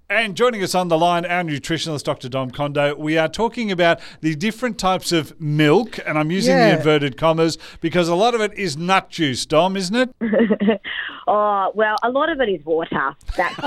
And joining us on the line, our nutritionist, Dr. Dom Kondo. We are talking about the different types of milk, and I'm using the inverted commas because a lot of it is nut juice, Dom, isn't it? Oh, well, a lot of it is water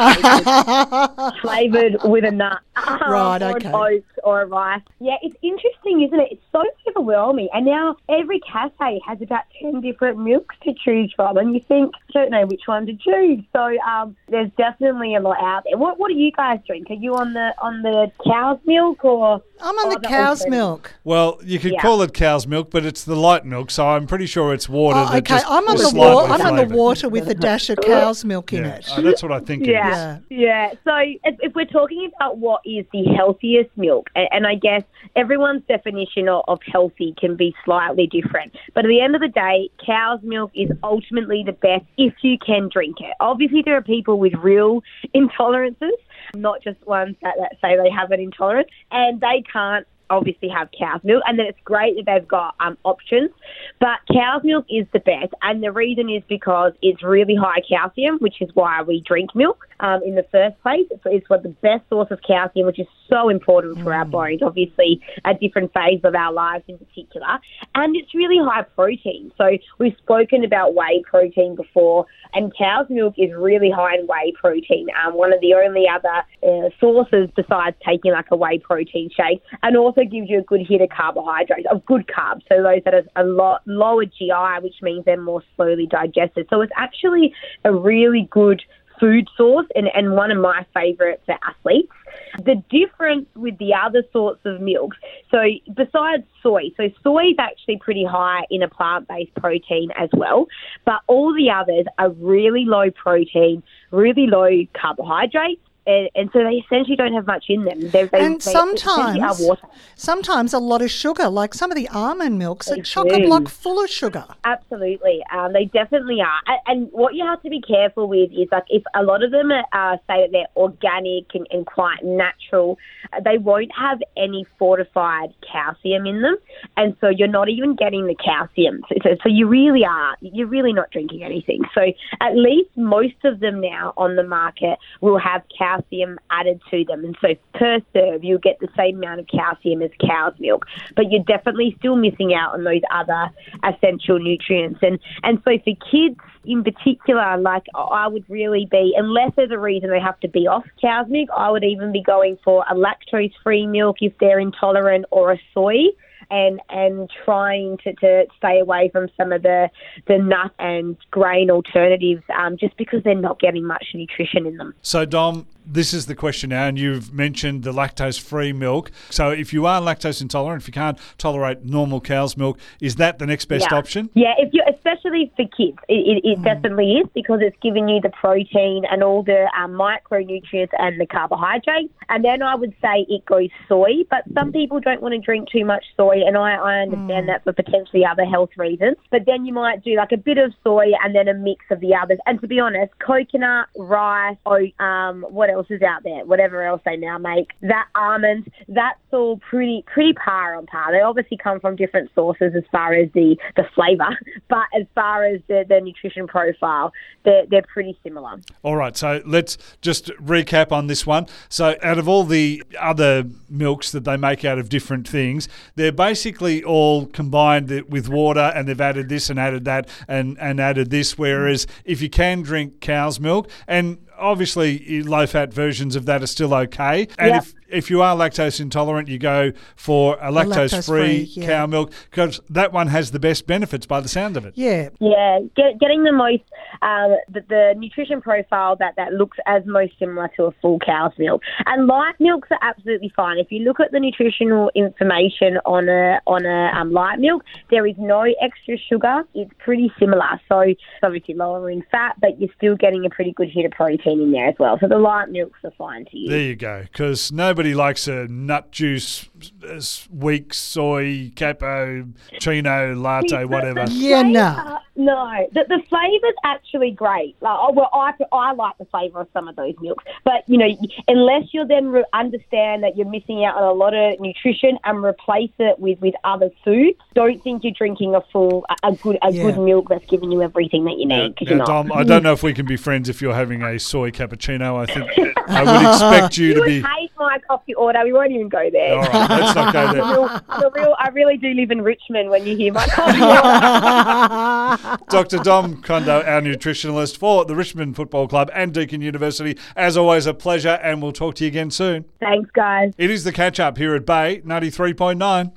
that's flavoured with a nut Right, or okay. an oat or a rice. Yeah, it's interesting, isn't it? It's so overwhelming. And now every cafe has about 10 different milks to choose from, and you think, I don't know which one to choose. So there's definitely a lot out there. What do you guys drink? Are you on the cow's milk or? I'm on the cow's milk. Well, you could call it cow's milk, but it's the light milk, so I'm pretty sure it's water. Oh, that okay, just I'm on was the slightly I'm on the flavoured. water with a dash of cow's milk in it. Oh, that's what I think it is. Yeah. So if we're talking about what is the healthiest milk, and I guess everyone's definition of healthy can be slightly different, but at the end of the day, cow's milk is ultimately the best if you can drink it. Obviously, there are people with real intolerances, not just ones that say they have an intolerance, and they can't obviously have cow's milk, and then it's great that they've got options, but cow's milk is the best, and the reason is because it's really high calcium, which is why we drink milk in the first place. It's one of the best source of calcium, which is so important for our bones, obviously at different phases of our lives in particular, and it's really high protein. So we've spoken about whey protein before, and cow's milk is really high in whey protein, one of the only other sources besides taking like a whey protein shake, and also gives you a good hit of carbohydrates, of good carbs, so those that are a lot lower GI, which means they're more slowly digested. So it's actually a really good food source and one of my favourites for athletes. The difference with the other sorts of milks, so besides soy, so soy is actually pretty high in a plant-based protein as well, but all the others are really low protein, really low carbohydrates, and so they essentially don't have much in them. They essentially are water. Sometimes a lot of sugar, like some of the almond milks are chock-a-block full of sugar. Absolutely. They definitely are. And what you have to be careful with is, like, if a lot of them say that they're organic and quite natural, they won't have any fortified calcium in them, and so you're not even getting the calcium. So you're really not drinking anything. So at least most of them now on the market will have calcium added to them, and so per serve you'll get the same amount of calcium as cow's milk, but you're definitely still missing out on those other essential nutrients. And so for kids in particular, like, I would really be, unless there's a reason they have to be off cow's milk, I would even be going for a lactose-free milk if they're intolerant, or a soy, and trying to stay away from some of the nut and grain alternatives, just because they're not getting much nutrition in them. So, Dom, this is the question now, and you've mentioned the lactose-free milk. So if you are lactose intolerant, if you can't tolerate normal cow's milk, is that the next best option? Yeah, especially for kids, it definitely is, because it's giving you the protein and all the micronutrients and the carbohydrates. And then I would say it goes soy, but some people don't want to drink too much soy, and I understand that for potentially other health reasons. But then you might do like a bit of soy and then a mix of the others. And to be honest, coconut, rice, oat, what else is out there? Whatever else they now make, that almonds, that's all pretty par on par. They obviously come from different sources as far as the flavour, but as far as the nutrition profile, they're pretty similar. All right, so let's just recap on this one. So out of all the other milks that they make out of different things, they're basically all combined with water, and they've added this and added that and added this, whereas if you can drink cow's milk, and obviously low-fat versions of that are still okay. And if you are lactose intolerant, you go for a lactose-free cow milk, because that one has the best benefits by the sound of it. Yeah. Yeah, getting the most, the nutrition profile that looks as most similar to a full cow's milk. And light milks are absolutely fine. If you look at the nutritional information on a light milk, there is no extra sugar. It's pretty similar. So it's obviously lower in fat, but you're still getting a pretty good hit of protein in there as well. So the light milks are fine to use. There you go, because nobody nobody likes a nut juice, weak soy, cappuccino, latte, whatever. Yeah, no. No, the flavour's actually great. I like the flavour of some of those milks. But, unless you then understand that you're missing out on a lot of nutrition and replace it with other foods, don't think you're drinking a good milk that's giving you everything that you need. Now, Dom, I don't know if we can be friends if you're having a soy cappuccino. I think I would expect you to be... You would hate my coffee order. We won't even go there. All right, let's not go there. I really do live in Richmond when you hear my coffee order. Dr. Dom Kondo, our nutritionalist for the Richmond Football Club and Deakin University. As always, a pleasure, and we'll talk to you again soon. Thanks, guys. It is the catch-up here at Bay 93.9.